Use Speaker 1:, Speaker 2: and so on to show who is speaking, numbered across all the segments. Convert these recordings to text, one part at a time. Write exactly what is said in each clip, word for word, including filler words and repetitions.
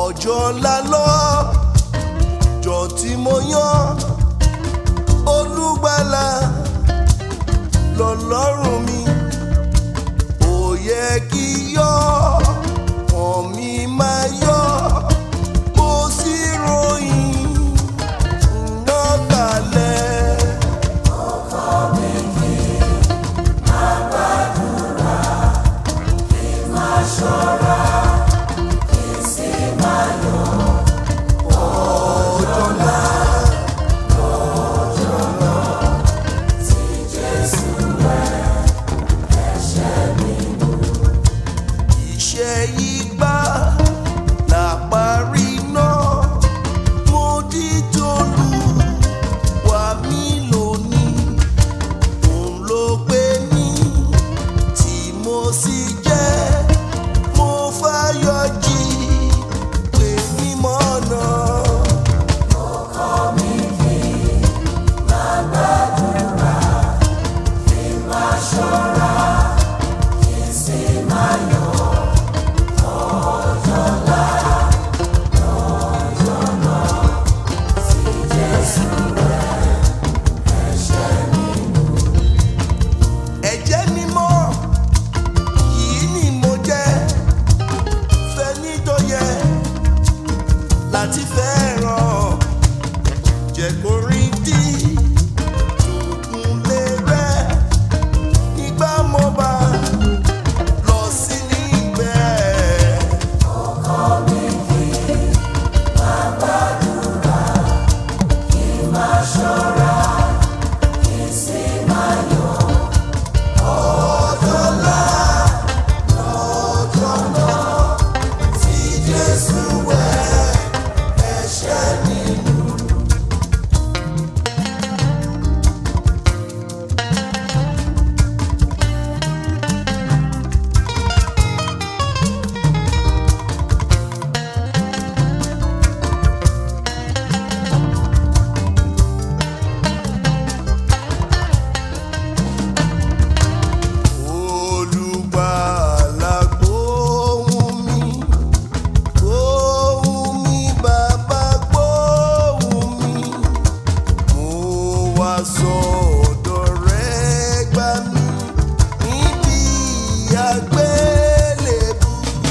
Speaker 1: ọjọ́ ńlá lọ́jọ́ tí mo yàn olùgbàlà lọ́lọ́run mi, ó yẹ kí yọ ọ̀ mi máa yọ, mo sì ròyìn iná kalẹ̀.
Speaker 2: Ọkọ mi kì í máa gbàdúrà, kì í máa ṣọ́ra, kì í sì máa yọ.
Speaker 1: Ọjọ́ ńlá
Speaker 2: Lọ́jọ́ náà tí Jésù wẹ̀ ẹ̀ṣẹ̀ mi nù.
Speaker 1: iṣẹ́ yìí gbà láparí náà, mo di tolú wà mí lónìí, òun ló pè mí tí mo sì jẹ́, mo fàyọ̀ jí pé mí mọ̀nà.
Speaker 2: Ọkọ mi kì í máa gbàdúrà, kì í máa ṣọ́ra, kì í sì máa yọ. Ọjọ́ ńlá lọ́jọ́ náà tí Jésù wẹ̀ ẹ̀ṣẹ̀ mi nù.
Speaker 1: Ẹ̀jẹ̀ mímọ́ yìí ni mo jẹ́, fẹ́ni tó yẹ láti fẹ́ràn, jẹ́ kó rí dí tuntun lé rẹ̀ nígbà mo bá lọ sí níbẹ̀.
Speaker 2: Ọkọ mi kì í máa gbàdúrà, kì í máa ṣọ́ra, kì í sì máa yọ.
Speaker 1: Ọjọ́ ńlá lọ́jọ́ náà tí Jésù wẹ̀ ẹ̀ṣẹ̀ mi nù. Olùgbàlà gbóhùn mi, gbóhùn mi bàbá gbóhùn mi, mo wá sọ́dọ̀ rẹ gbà mí níbi àgbélébù.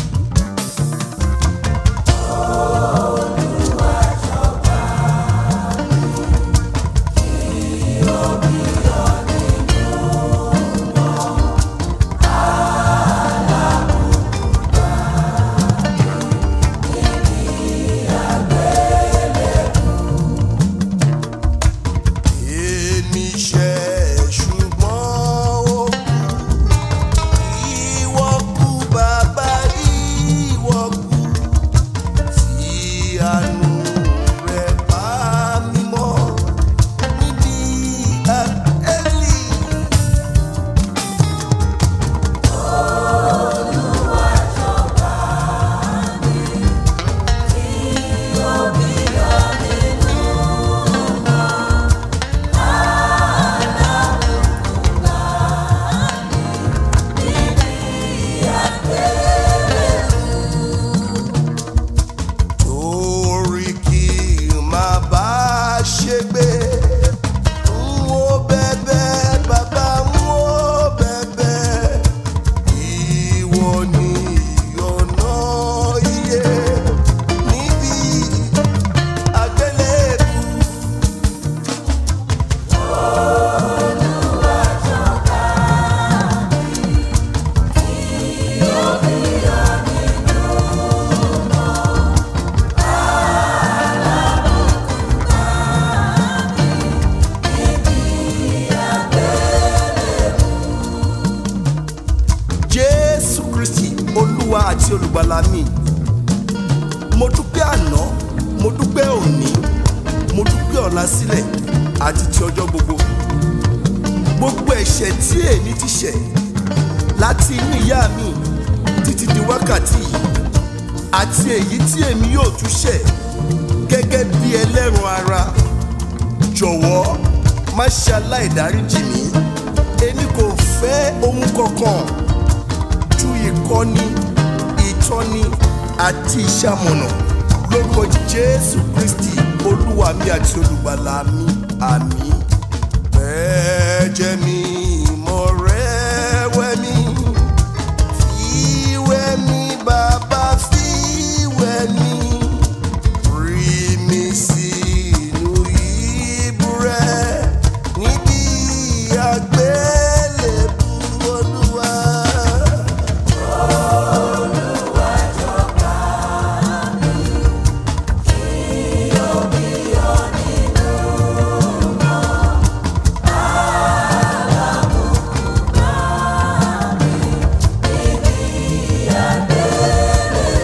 Speaker 1: Èmi ṣẹ̀ ṣùgbọ́n ó kú, ìwọ kú bàbá, ìwọ kú, fi àánú rẹ pa mí mọ́ níbi àgbélébù. Torí kí n má bá ṣègbé, n ó bẹ̀bẹ̀ bàbá, n ó bẹ̀bẹ̀, ìwọ ni ọ̀nà ìyè níbi àgbélébù. Jésù Kristi Olúwa àti Olùgbàlà mi, mo dúpẹ́ àná, mo dúpẹ́ òní, mo dúpẹ́ ọ̀la sílẹ̀ àti ti ọjọ́ gbogbo. Gbogbo ẹ̀ṣẹ̀ tí èmi ti ṣẹ̀ láti inú ìyá mi títí di wákàtí yìí, àti èyí tí èmi yóò tún ṣẹ̀ gẹ́gẹ́ bí ẹlẹ́ran ara, jọ̀wọ́ má ṣe aláìdáríjì mí. Èmi kò fẹ́ ohun kankan ju ìkọ́ni, ìtọ́ni àti ìṣamọ̀nà lórúkọ Jésù Kristi olúwa mi àti olùgbàlà mi, àmín. Ẹ̀jẹ̀ mi mọ̀ rẹ́ wẹ̀ mí, fi wẹ̀ mí bàbá, fi wẹ̀ mí, rí mi sínú ìbúrẹ́ níbi àgbélébùú Olúwa.
Speaker 2: Olúwa jọba mi, kí omi yọ nínú mọ́. Alábùkún bá mi níbi àgbélébùú.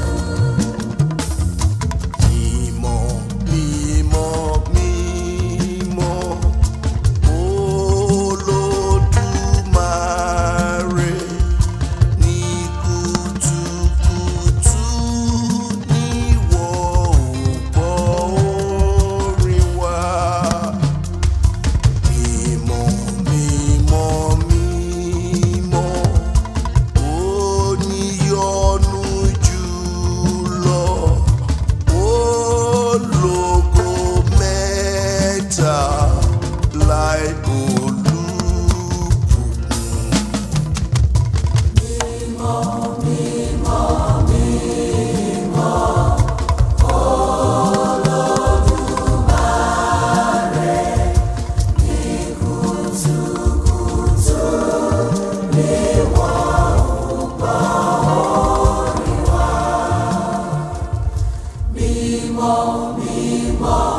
Speaker 1: Mímọ́, mímọ́, mímọ́, Olódùmarè, ní kùtùkùtù níwọ ò gbọ́ orin wa. Mímọ́, mímọ́, mímọ́, oníyọ́nú jùlọ, ológo mẹ́ta láì olùbùkún.
Speaker 2: Mímọ́, mímọ́, mímọ́, Olódùmarè, ní kùtùkùtù níwọ ò gbọ́ orin wa. Mímọ́, mímọ́.